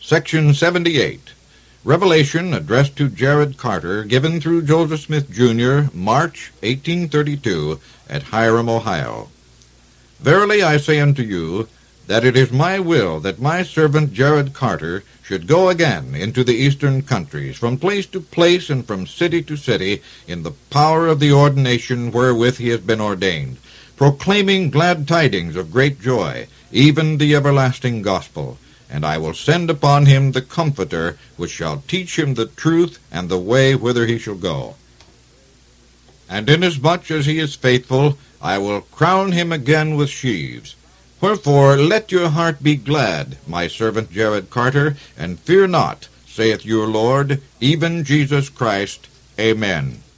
Section 78. Revelation addressed to Jared Carter, given through Joseph Smith, Jr., March 1832, at Hiram, Ohio. Verily I say unto you, that it is my will that my servant Jared Carter should go again into the eastern countries, from place to place and from city to city, in the power of the ordination wherewith he has been ordained, proclaiming glad tidings of great joy, even the everlasting gospel. And I will send upon him the Comforter, which shall teach him the truth and the way whither he shall go. And inasmuch as he is faithful, I will crown him again with sheaves. Wherefore let your heart be glad, my servant Jared Carter, and fear not, saith your Lord, even Jesus Christ. Amen.